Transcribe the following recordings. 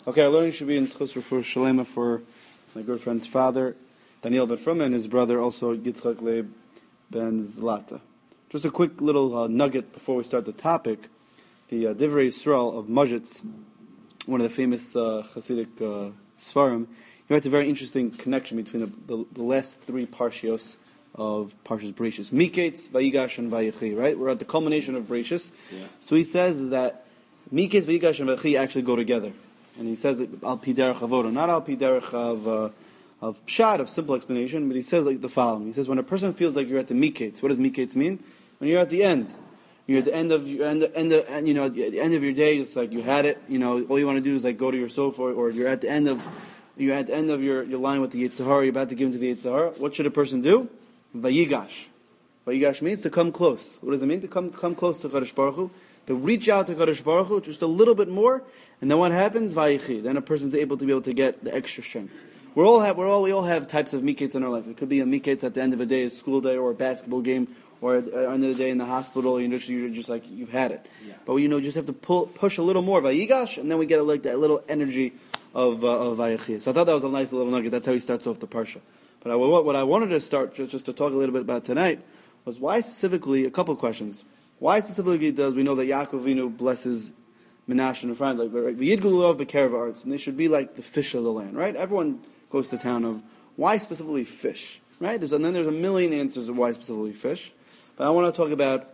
Okay, our learning should be in Schus for Shalema for my good friend's father, Daniel ben Fruma, and his brother also Yitzchak Leib ben Zlata. Just a quick little nugget before we start the topic. The Divrei Yisrael of Mojitz, one of the famous Hasidic Sfarim, he writes a very interesting connection between the last three parshios of Parshas Bereishis. Miketz, Vayigash, and Vayechi, right? We're at the culmination of Bereishis. Yeah. So he says is that Miketz, Vayigash, and Vayechi actually go together. And he says al pi derech avoda, not al pi derech of pshat, of simple explanation, but he says like the following. He says when a person feels like you're at the miketz, what does miketz mean? When you're at the end. You're at the end of your at the end of your day, it's like you had it, all you want to do is like go to your sofa, or you're at the end of your line with the Yetzer Hara, you're about to give into the Yetzer Hara. What should a person do? Vayigash. Vayigash means to come close. What does it mean? To come close to Kadosh Baruch Hu, to reach out to Kadosh Baruch Hu just a little bit more, and then what happens? Vayichi. Then a person's able to get the extra strength. We all have types of miketz in our life. It could be a miketz at the end of a day, a school day, or a basketball game, or at the end of the day in the hospital. You're just like you've had it. Yeah. But just have to push a little more Vayigash, and then we get like that little energy of Vayichi. So I thought that was a nice little nugget. That's how he starts off the parsha. But what I wanted to start just to talk a little bit about tonight was why specifically, a couple of questions. Why specifically does we know that Yaakov Avinu blesses Menashe and Ephraim, like V'yidgulu b'kerev ha'aretz, and they should be like the fish of the land, right? Everyone goes to town of why specifically fish, right? And then there's a million answers of why specifically fish, but I want to talk about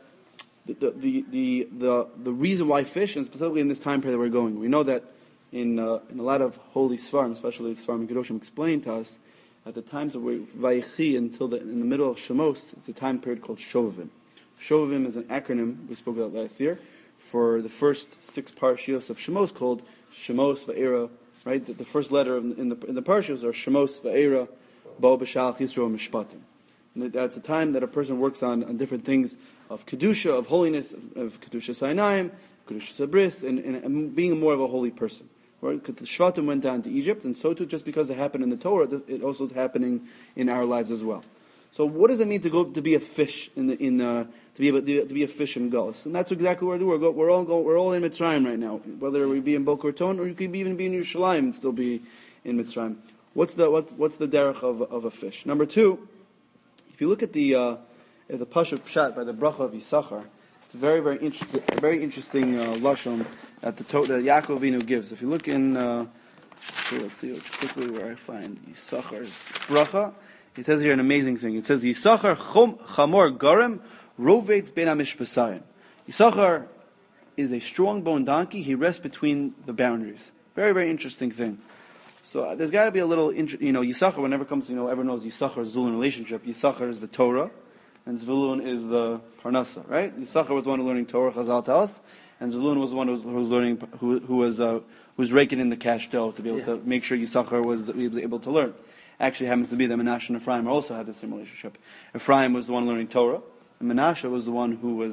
the reason why fish, and specifically in this time period that we're going. We know that in a lot of holy Sfarim, especially the Sfarim Kedoshim, explain to us at the times of Vayechi until in the middle of Shemos, it's a time period called Shovavim. Shovavim is an acronym we spoke about last year for the first 6 parshios of Shemos called Shemos Va'era, right? The first letter in the parshios are Shemos Va'era, Bo B'Shalach Yisro Mishpatim. And that's a time that a person works on different things of Kedusha, of holiness, of Kedusha Sinayim, Kedusha Sabris, and being more of a holy person. Right? Because the Shvatim went down to Egypt, and so too, just because it happened in the Torah, it also is happening in our lives as well. So, what does it mean to be a fish to be a fish in Galus? And that's exactly what we do. We're all in Mitzrayim right now. Whether we be in Boca Raton or you could even be in Yerushalayim and still be in Mitzrayim. What's the derech of a fish? Number 2, if you look at the Pashup Pshat by the Bracha of Yisachar, it's a very very interesting lashon that Yaakov Avinu gives. If you look in, let's see quickly where I find Yisachar's bracha. It says here an amazing thing. It says Yisachar chamor garem rovetz ben hamishpasayin. Yisachar is a strong-boned donkey. He rests between the boundaries. Very very interesting thing. So there's got to be a little, Yisachar. Whenever it comes, everyone knows Yisachar Zvulun relationship. Yisachar is the Torah, and Zvulun is the Parnasa, right? Yisachar was the one who learning Torah, Chazal tell us, and Zvulun was the one who was learning, who was raking in the cash dough to be able to make sure Yisachar was able to learn. Actually, happens to be that Menashe and Ephraim also had the same relationship. Ephraim was the one learning Torah, and Menashe was the one who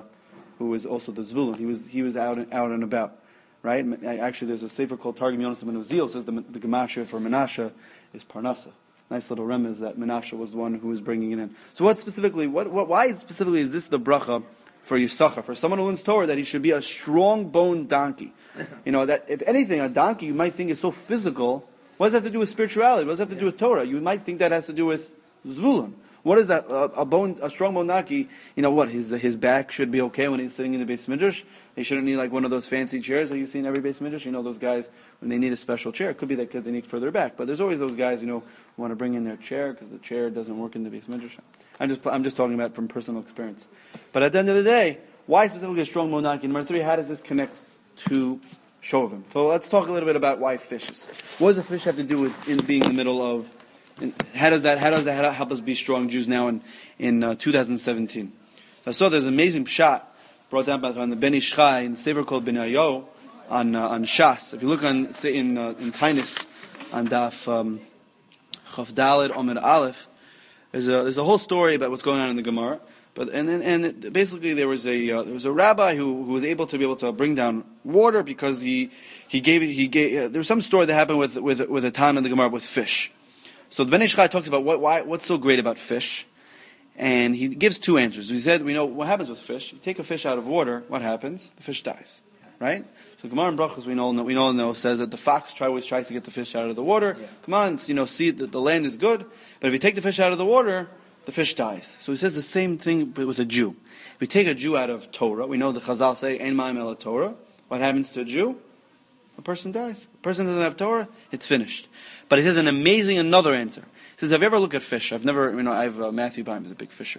was also the Zvulun. He was out and about, right? Actually, there's a sefer called Targum Yonasan ben Uziel. Says the Gematria for Menashe is Parnasa. Nice little remez that Menashe was the one who was bringing it in. So why specifically is this the bracha for Yisachar, for someone who learns Torah, that he should be a strong-boned donkey? That if anything, a donkey you might think is so physical. What does that have to do with spirituality? What does that have to do with Torah? You might think that has to do with Zvulun. What is that? A strong-boned donkey, his back should be okay when he's sitting in the Beis Midrash. They shouldn't need like one of those fancy chairs that you see in every Beis Midrash. Those guys, when they need a special chair, it could be that because they need further back. But there's always those guys, who want to bring in their chair because the chair doesn't work in the Beis Midrash. I'm just talking about from personal experience. But at the end of the day, why specifically a strong-boned donkey? Number 3, how does this connect to Shovavim? So let's talk a little bit about why fishes. What does a fish have to do with in being in the middle of? How does that help us be strong Jews now in 2017? So there's an amazing pshat brought down by the Ben Ish Chai in the sefer called Benayo on Shas. If you look in Tainus on Daf Chaf Daled Omer Aleph, there's a whole story about what's going on in the Gemara. But and basically there was a rabbi who was able to bring down water because he gave there was some story that happened with a time in the Gemara with fish. So the Ben Ish Chai talks about what's so great about fish, and he gives 2 answers. He said we know what happens with fish. You take a fish out of water, what happens? The fish dies. right? So Gemara and Brachos, we all know says that the fox always tries to get the fish out of the water. Yeah. Come on, see that the land is good, but if you take the fish out of the water, the fish dies. So he says the same thing with a Jew. If we take a Jew out of Torah, we know the Chazal say, Ein ma'im ela Torah. What happens to a Jew? A person dies. A person doesn't have Torah, it's finished. But he says an amazing another answer. He says, have you ever looked at fish? I have Matthew Baum is a big fisher.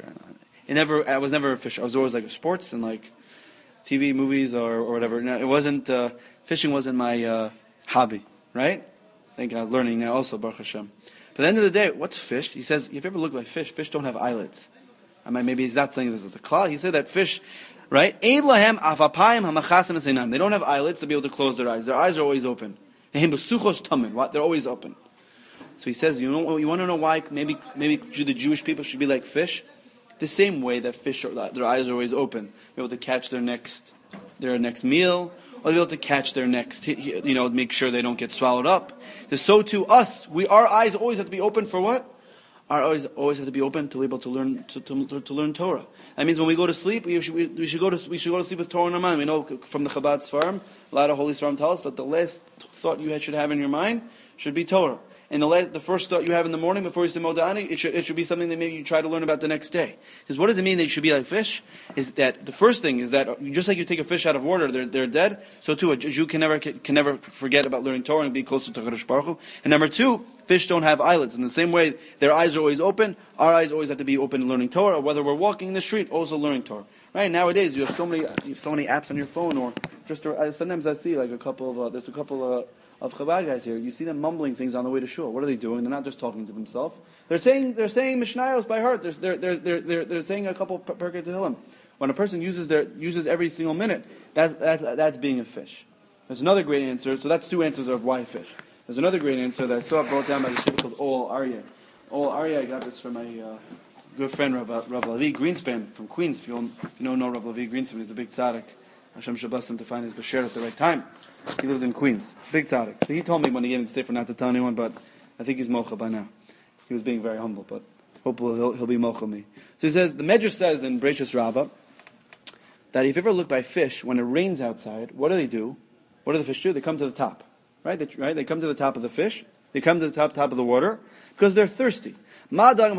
I was never a fisher. I was always like sports and like TV, movies, or whatever. No, it wasn't, fishing wasn't my hobby, right? Thank God, learning now also, Baruch Hashem. But at the end of the day, what's fish? He says, if you ever look at fish, fish don't have eyelids. Maybe he's not saying this as a klal. He said that fish, right? They don't have eyelids to be able to close their eyes. Their eyes are always open. They're always open. So he says, you want to know why maybe the Jewish people should be like fish? The same way that fish, their eyes are always open. Be able to catch their next meal, or be able to catch their next, make sure they don't get swallowed up. So too us, our eyes always have to be open for what? Our eyes always have to be open to be able to learn to learn Torah. That means when we go to sleep, we should go to sleep with Torah in our mind. We know from the Chabad Sfarim, a lot of holy Sfarim tell us that the last thought you should have in your mind should be Torah. And the first thought you have in the morning before you say Moda'ani, it should be something that maybe you try to learn about the next day. He says, what does it mean that you should be like fish? Is that the first thing is that just like you take a fish out of water, they're dead. So too, a Jew can never forget about learning Torah and be closer to Kadosh Baruch Hu. And number two, fish don't have eyelids. In the same way, their eyes are always open. Our eyes always have to be open learning Torah. Or whether we're walking in the street, also learning Torah. Right nowadays, you have so many apps on your phone, or just sometimes I see like there's a couple of Chabad guys here. You see them mumbling things on the way to shul. What are they doing? They're not just talking to themselves. They're saying Mishnayos by heart. They're saying a couple Perkei Tehillim. When a person uses every single minute, that's being a fish. There's another great answer. So that's two answers of why fish. There's another great answer that I saw brought down by this people called Ol Aryeh. Ol Aryeh, I got this from my good friend Rav Levi Greenspan from Queens. If you don't know Rav Levi Greenspan, he's a big tzaddik. Hashem should bless him to find his bashir at the right time. He lives in Queens. Big tzaddik. So he told me when he gave me the sefer not to tell anyone, but I think he's mocha by now. He was being very humble, but hopefully he'll be mocha me. So he says, the Medrash says in Bereshis Rabbah that if you ever look by fish, when it rains outside, what do? What do the fish do? They come to the top. Right? They come to the top of the fish. They come to the top of the water because they're thirsty. What do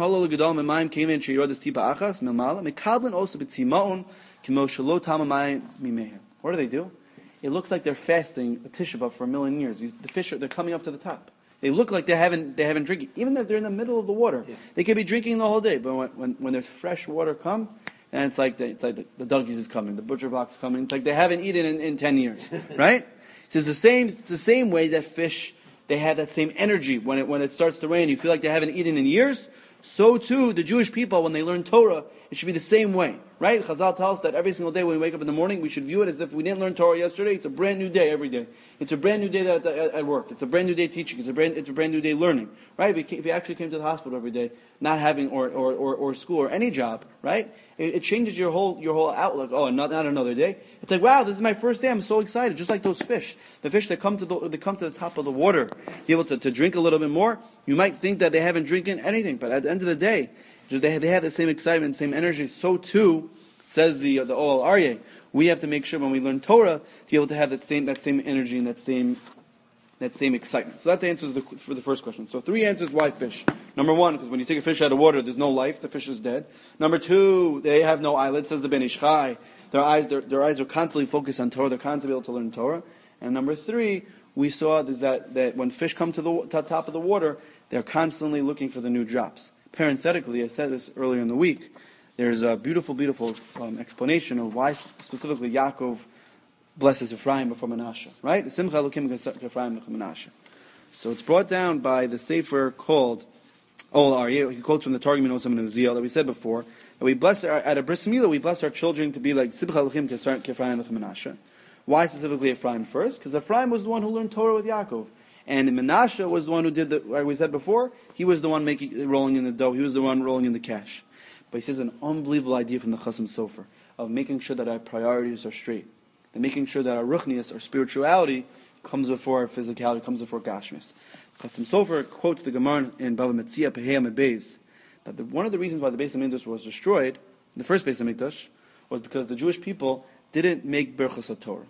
they do? It looks like they're fasting a Tisha B'Av for 1,000,000 years. The fish they're coming up to the top. They look like they haven't drinking, even though they're in the middle of the water. Yeah. They could be drinking the whole day, but when there's fresh water come, and it's like the Dougies is coming, the butcher box is coming. It's like they haven't eaten in 10 years, right? It's the same way that fish, they have that same energy when it starts to rain. You feel like they haven't eaten in years. So too, the Jewish people, when they learn Torah, it should be the same way, right? Chazal tells us that every single day when we wake up in the morning, we should view it as if we didn't learn Torah yesterday. It's a brand new day every day. It's a brand new day at work. It's a brand new day teaching. It's a brand new day learning, right? If you actually came to the hospital every day, not having or school or any job, right? It changes your whole outlook. Oh, not another day. It's like, wow, this is my first day. I'm so excited. Just like those fish, the fish that come to the top of the water, be able to drink a little bit more. You might think that they haven't drinking anything, but at the end of the day, they have the same excitement, same energy. So too, says the Ol Aryeh, we have to make sure when we learn Torah to be able to have that same energy and that same excitement. So that answers for the first question. So 3 answers why fish. Number 1, because when you take a fish out of water, there's no life, the fish is dead. Number 2, they have no eyelids, says the Ben Ish Chai. Their eyes are constantly focused on Torah, they're constantly able to learn Torah. And number 3, we saw that when fish come to the top of the water, they're constantly looking for the new drops. Parenthetically, I said this earlier in the week, there's a beautiful explanation of why specifically Yaakov blesses Ephraim before Menashe, right? Simcha Elokim Ephraim before Menashe. So it's brought down by the sefer called Ol Aryeh. He quotes from the Targum Nosam and Uziel that we said before that we bless at a bris milah we bless our children to be like Simcha Elokim Ephraim before Menashe. Why specifically Ephraim first? Because Ephraim was the one who learned Torah with Yaakov. And Menashe was the one who did like we said before, he was the one rolling in the dough, he was the one rolling in the cash. But he says an unbelievable idea from the Chasam Sofer of making sure that our priorities are straight. And making sure that our ruchnius, our spirituality, comes before our physicality, comes before gashmis. Chasam Sofer quotes the Gemara in Bava Metzia Pehei Beis that one of the reasons why the Beis HaMikdash was destroyed, the first Beis HaMikdash, was because the Jewish people didn't make Berachos HaTorah.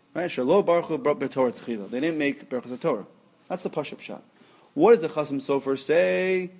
Right? Shelo baruch b'Torah tchila. They didn't make Berachos Torah. That's the Pashup shot. What does the Chasam Sofer say?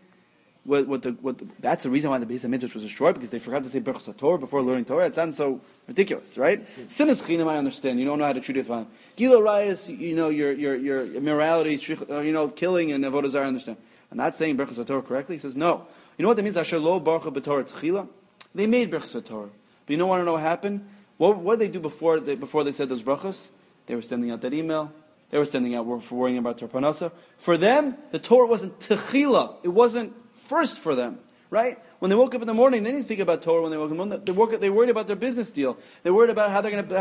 That's the reason why the Beis HaMikdash was destroyed, because they forgot to say Berachos Torah before learning Torah. It sounds so ridiculous, right? Sin is chinam, I understand. You don't know how to treat it fine. Gila Rayas, your immorality, killing and avodah zarah, I understand. I'm not saying Berachos Torah correctly. He says no. You know what that means? Asher lo baruch b'Torah tchila. They made Berachos Torah, but you want to know what happened? What did they do before they said those brachos? They were sending out that email. They were sending out for worrying about their parnasa. For them, the Torah wasn't techila. It wasn't first for them, right? When they woke up in the morning, they didn't think about Torah. When they woke up in the morning, they worried about their business deal. They worried about how they're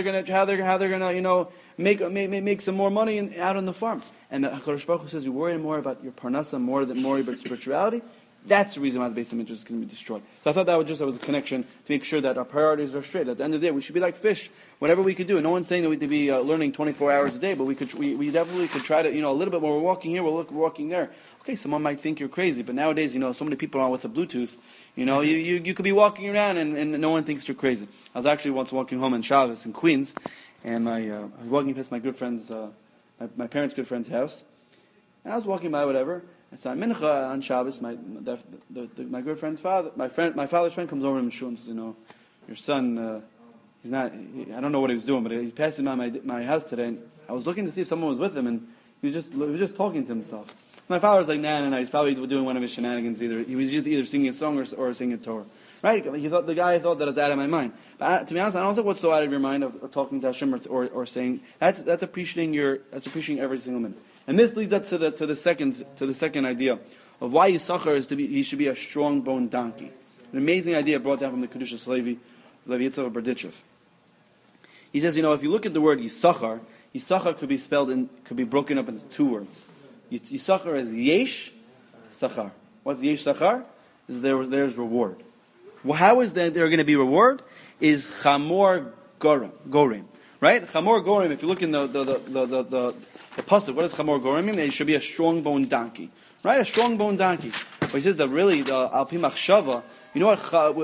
gonna make some more money out on the farm. And the Hakadosh Baruch Hu says, you worry more about your parnasa more about spirituality. That's the reason why the Beis HaMikdash is going to be destroyed. So I thought that was a connection to make sure that our priorities are straight. At the end of the day, we should be like fish. Whatever we could do. No one's saying that we could be learning 24 hours a day, but we definitely could try to, a little bit more. We're walking here, we're walking there. Okay, someone might think you're crazy, but nowadays, so many people are with the Bluetooth. You could be walking around and no one thinks you're crazy. I was actually once walking home in Shabbos in Queens, and I was walking past my good friend's, my parents' good friend's house, and I was walking by, whatever. And so on Mincha on Shabbos, my good friend's father, my father's friend comes over to him and says, your son, he's not. I don't know what he was doing, but he's passing by my house today. And I was looking to see if someone was with him, and he was just talking to himself. My father was like, no, he's probably doing one of his shenanigans. He was just either singing a song or singing a Torah. Right? The guy thought that it was out of my mind. But to be honest, I don't think what's so out of your mind of talking to Hashem or saying that's appreciating every single minute. And this leads us to the second idea of why Yisachar he should be a strong boned donkey. An amazing idea brought down from the Kedushas Levi Yitzchak of Berdichev. He says, if you look at the word Yisachar could be broken up into two words. Yisachar is Yesh Sachar. What's Yesh Sachar? There's reward. Well, how is there going to be reward? Is Chamor Gorim. Right? Chamor Gorim, if you look in the pasuk, what does Chamor Gorim mean? It should be a strong-boned donkey. Right? A strong-boned donkey. But he says that really, the Al Pi Machshava, you know what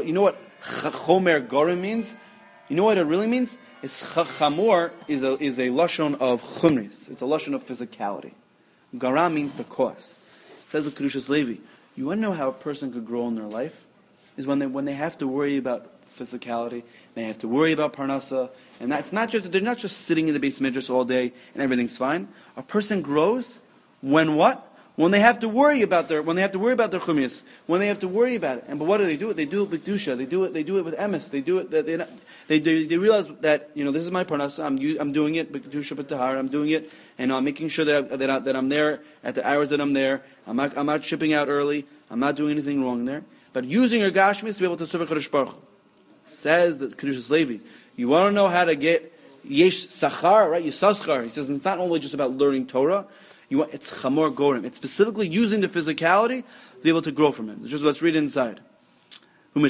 Chomer Gorim means? You know what it really means? Chamor is a lashon of chumris. It's a lashon of physicality. Garam means the cause. It says with Kedushas Levi, you want to know how a person could grow in their life? Is when they have to worry about physicality, they have to worry about parnasa, and that's they're not just sitting in the Beis HaMikdash all day and everything's fine. A person grows when what? When they have to worry about their chumias, when they have to worry about it. But what do? They do it with kedusha. They do it with emes. They do it that they realize that this is my parnasa. I'm doing it with kedusha b'tahara. I'm doing it, and I'm making sure that I'm there at the hours that I'm there. I'm not shipping out early. I'm not doing anything wrong there. But using your gashmis to be able to serve a Kadosh Baruch Hu. Says that Kedushas Levi, you want to know how to get yesh sachar, right? Yisaschar. He says it's not only just about learning Torah. It's chamor gorim. It's specifically using the physicality to be able to grow from it. It's just let's read inside. When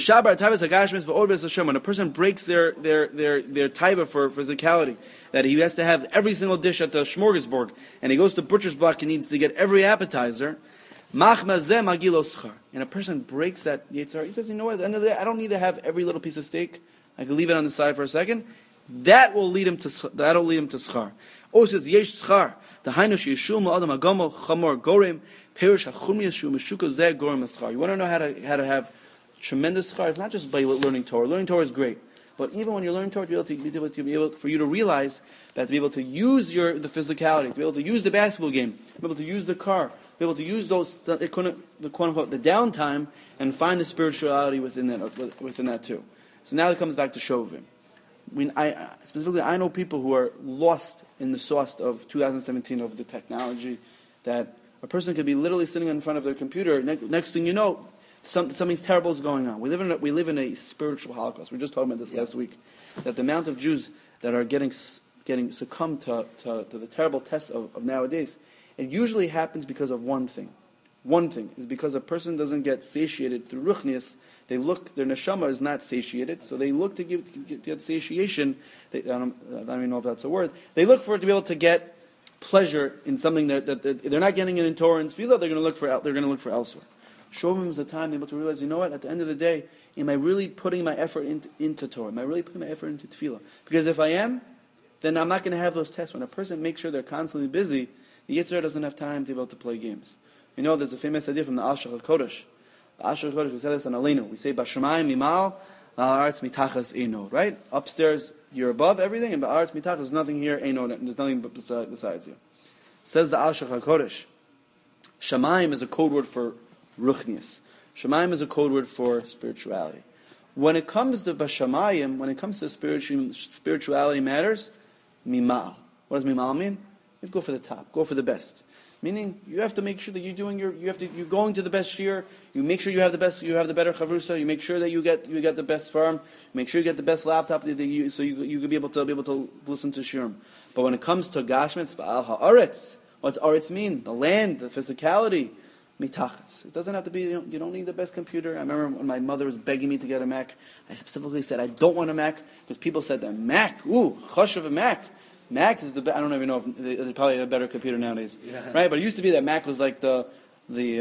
a person breaks their taiva for physicality, that he has to have every single dish at the smorgasbord, and he goes to butcher's block and needs to get every appetizer. And a person breaks that Yetzirah. He says, you know what, at the end of the day, I don't need to have every little piece of steak. I can leave it on the side for a second. That'll lead him to schar. Oh, it says, yesh schar. The hainu sheyishul ma'adam agamo chamor gorim perish hachumiyas shu meshuka zeh gorim schar. You want to know how to have tremendous schar? It's not just by learning Torah. Learning Torah is great. But even when you're learning Torah, for you to realize that to be able to use the physicality, to be able to use the basketball game, to be able to use the car, to be able to use the quote unquote the downtime, and find the spirituality within that too. So now it comes back to Shovim. I know people who are lost in the sauce of 2017 of the technology, that a person could be literally sitting in front of their computer. Next thing you know, something terrible is going on. We live in a spiritual holocaust. We were just talking about this last week. That the amount of Jews that are getting succumbed to the terrible tests of nowadays, it usually happens because of one thing. One thing is because a person doesn't get satiated through ruchnius. Their neshama is not satiated, so they look to get satiation. I don't even know if that's a word. They look for it to be able to get pleasure in something that they're not getting it in Torah and Tefillah. They're going to look for elsewhere. Shovim is a time they're able to realize, you know what? At the end of the day, am I really putting my effort into Torah? Am I really putting my effort into Tefillah? Because if I am, then I'm not going to have those tests. When a person makes sure they're constantly busy, the Yitzhak doesn't have time to be able to play games. You know, there's a famous idea from the Ashach HaKodesh. The Ashach HaKodesh, we say this on Aleinu. We say, Bashamayim mimal, la'aretz mitachas eino. Right? Upstairs, you're above everything, and ba'aretz mitachas, there's nothing here, eino, there's nothing besides you. Says the Ashach HaKodesh, Shamayim is a code word for ruchnius. Shamayim is a code word for spirituality. When it comes to Bashamayim, when it comes to spirituality matters, mimal. What does mimal mean? You go for the top, go for the best. Meaning, you have to make sure that you're going to the best shir. You make sure you have the better chavrusa. You make sure that you get the best farm. Make sure you get the best laptop so you could be able to listen to shirim. But when it comes to gashmitz, ba'al ha'aretz, what's aretz mean? The land, the physicality, mitachas. It doesn't have to be. You don't need the best computer. I remember when my mother was begging me to get a Mac. I specifically said I don't want a Mac because people said that Mac, chush of a Mac. Mac is the best. I don't even know if they probably have a better computer nowadays, right? But it used to be that Mac was like the be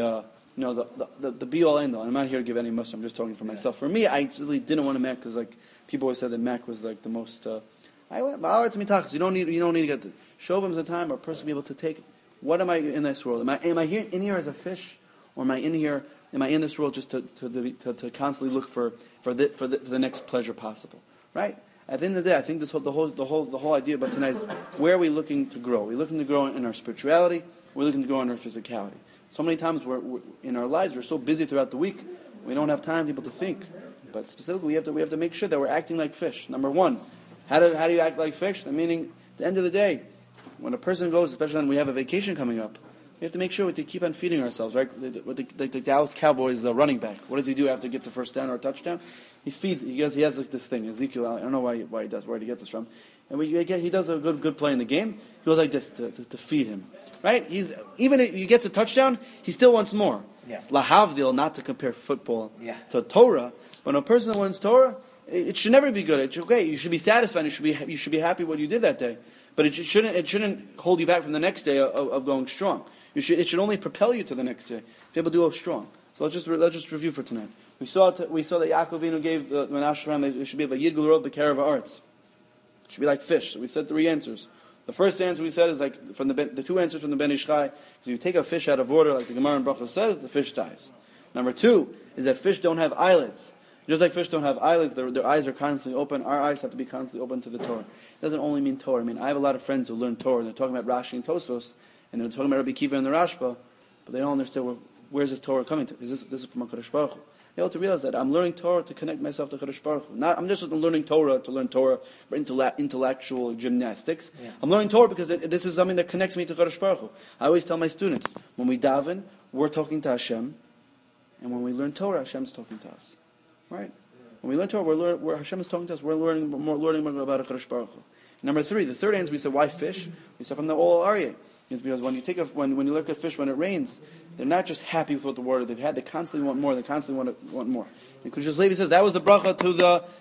all end all. I'm not here to give any Muslim. I'm just talking for myself. For me, I really didn't want a Mac because like people always said that Mac was like the most. I went to mitachas. You don't need to get the shovim the time or a person be able to take. What am I in this world? Am I here in here as a fish, or am I in here? Am I in this world just to constantly look for the next pleasure possible? Right. At the end of the day, I think the whole idea about tonight is where are we looking to grow? We're looking to grow in our spirituality. We're looking to grow in our physicality. So many times we're in our lives, we're so busy throughout the week, we don't have time to be able to think. But specifically, we have to make sure that we're acting like fish. Number one, how do you act like fish? Meaning, at the end of the day, when a person goes, especially when we have a vacation coming up, we have to make sure we keep on feeding ourselves, right? Like the Dallas Cowboys, the running back. What does he do after he gets a first down or a touchdown? He feeds. He has like this thing. Ezekiel, I don't know why he does. Where did he get this from? And he does a good play in the game. He goes like this to feed him, right? Even if he gets a touchdown, he still wants more. Yeah. Lahavdil, not to compare football to Torah. When a person wants Torah, it should never be good. It's okay. You should be satisfied. You should be happy what you did that day. But it shouldn't hold you back from the next day of going strong. It should only propel you to the next day. Be able to go strong. So let's just review for tonight. We saw that Yaakov Avinu gave the Menashe family. It should be like Yid Gulrot B'Kerev Ha'aretz. It should be like fish. So we said 3 answers. The first answer we said is like from the 2 answers from the Ben Ish Chai. If you take a fish out of water, like the Gemara in Bracha says, the fish dies. Number 2 is that fish don't have eyelids. Just like fish don't have eyelids, their eyes are constantly open. Our eyes have to be constantly open to the Torah. It doesn't only mean Torah. I mean, I have a lot of friends who learn Torah, and they're talking about Rashi and Tosfos, and they're talking about Rabbi Kiva and the Rashba, but they don't understand where's this Torah coming to. This is from HaKadosh Baruch Hu. You have to realize that I'm learning Torah to connect myself to HaKadosh Baruch Hu. I'm just learning Torah to learn Torah for intellectual gymnastics. Yeah. I'm learning Torah because this is something that connects me to HaKadosh Baruch Hu. I always tell my students, when we daven, we're talking to Hashem, and when we learn Torah, Hashem's talking to us. Right? When we learn Torah, where Hashem is talking to us, we're learning more about HaKadosh Baruch Hu. Number 3, the third answer, we said, why fish? We said from the Ol Aryeh. It's because when you look at fish when it rains, they're not just happy with what the water they've had. They constantly want more. They constantly want more. And Kushas Levi says that was the bracha to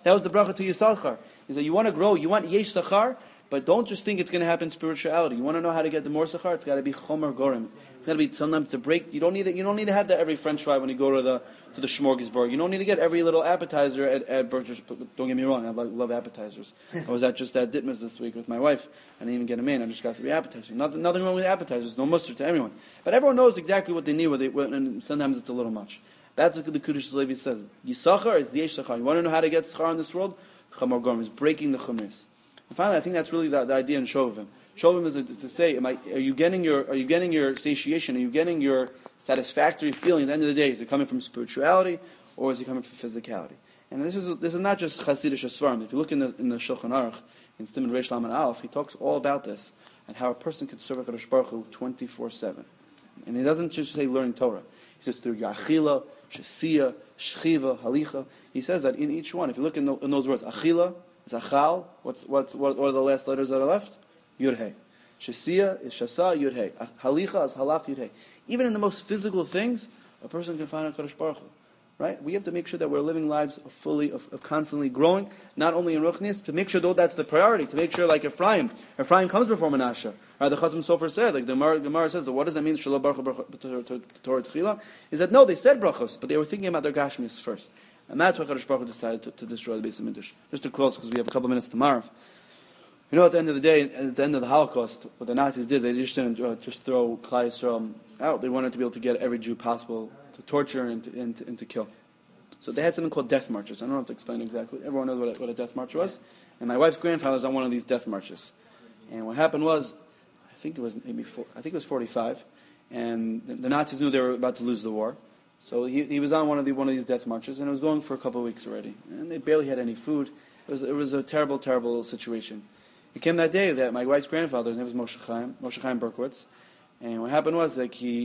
Yisachar. He said you want to grow, you want yesh sachar, but don't just think it's going to happen in spirituality. You want to know how to get the more sachar. It's got to be chomer gorim. It's got to be sometimes to break. You don't need to have that every French fry when you go to the smorgasbord. You don't need to get every little appetizer at Burgers. Don't get me wrong, I love appetizers. I was at Ditmas this week with my wife. I didn't even get a main. I just got 3 appetizers. Nothing wrong with appetizers. No mustard to everyone. But everyone knows exactly what they need. And sometimes it's a little much. That's what the Kudush Levi says. Yisachar is the yesh sachar. You want to know how to get schar in this world? Chamor gorim is breaking the chumris. And finally, I think that's really the idea in Shovim. Shovim is to say, are you getting your satiation? Are you getting your satisfactory feeling? At the end of the day, is it coming from spirituality or is it coming from physicality? And this is not just Chassidish Svarim. If you look in the Shulchan Aruch in Siman Reish Lamed Aleph, he talks all about this and how a person can serve HaKadosh Baruch Hu 24/7. And he doesn't just say learning Torah. He says through Yachila, Shesiya, Shchiva, Halicha. He says that in each one. If you look in those words, Achila is Achal. What are the last letters that are left? Yud Hey. Shesiya is Shasa, Yud Hey. Halicha is Halach, Yud Hey. Even in the most physical things, a person can find HaKadosh Baruch Hu. Right? We have to make sure that we're living lives of constantly growing, not only in Ruchnis, to make sure though that's the priority, to make sure like Ephraim comes before Menashe. Right? The Chazam Sofer said, like the Gemara says, what does that mean, Shalom Baruch Torah Tchila? Is that no, they said brachos, but they were thinking about their Gashmis first. And that's why HaKadosh Baruch Hu decided to destroy the Beis HaMikdash. Just to close, because we have a couple minutes tomorrow. You know, at the end of the day, at the end of the Holocaust, what the Nazis did, they just didn't just throw Klal Yisrael out. They wanted to be able to get every Jew possible to torture and to kill. So they had something called death marches. I don't have to explain exactly. Everyone knows what a death march was. And my wife's grandfather was on one of these death marches. And what happened was, I think it was 45, and the Nazis knew they were about to lose the war. So he was on one of these death marches, and it was going for a couple of weeks already. And they barely had any food. It was a terrible, terrible situation. It came that day that my wife's grandfather, his name was Moshe Chaim Berkowitz, and what happened was like he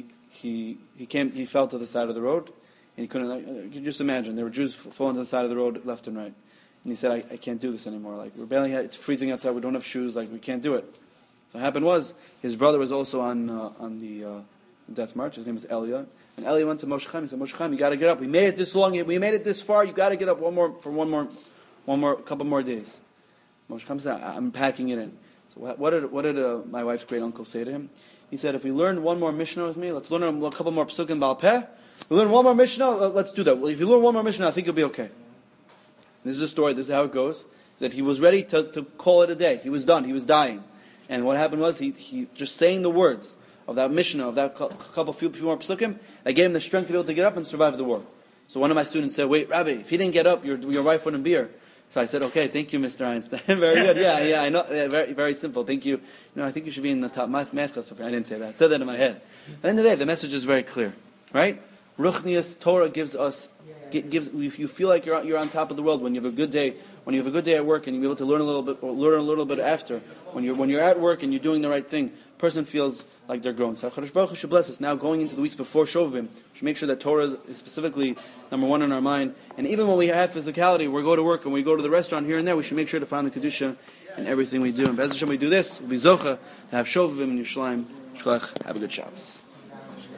fell to the side of the road, and he couldn't. You could just imagine there were Jews falling to the side of the road left and right, and he said, "I can't do this anymore. Like it's freezing outside. We don't have shoes. Like we can't do it." So what happened was his brother was also on the death march. His name was Elia, and Elia went to Moshe Chaim. He said, "Moshe Chaim, you got to get up. We made it this long. We made it this far. You got to get up one more couple more days." Moshe Chaim said, "I'm packing it in." So what did my wife's great uncle say to him? He said, "If we learn one more Mishnah with me, let's learn a couple more psukim Baal Peh. We learn one more Mishnah, let's do that. Well, if you learn one more Mishnah, I think you'll be okay." This is the story. This is how it goes. That he was ready to call it a day. He was done. He was dying. And what happened was he just saying the words of that Mishnah, of that few more psukim, that gave him the strength to be able to get up and survive the war. So one of my students said, "Wait, Rabbi, if he didn't get up, your wife wouldn't be here." So I said, "Okay, thank you, Mr. Einstein." Very good. Yeah, I know. Yeah, very, very simple. Thank you. I think you should be in the top math class. I didn't say that. I said that in my head. At the end of the day, the message is very clear, right? Ruchnius Torah gives. If you feel like you're on top of the world when you have a good day, at work, and you're able to learn a little bit after. When you're at work and you're doing the right thing, person feels like they're growing. So HaKadosh Baruch Hu should bless us. Now going into the weeks before Shovim, we should make sure that Torah is specifically number one in our mind. And even when we have physicality, we go to work and we go to the restaurant here and there, we should make sure to find the Kedusha in everything we do. And Be'ez Hashem, we do this, we'll be Zocha to have Shovim in Yerushalayim. Have a good Shabbos.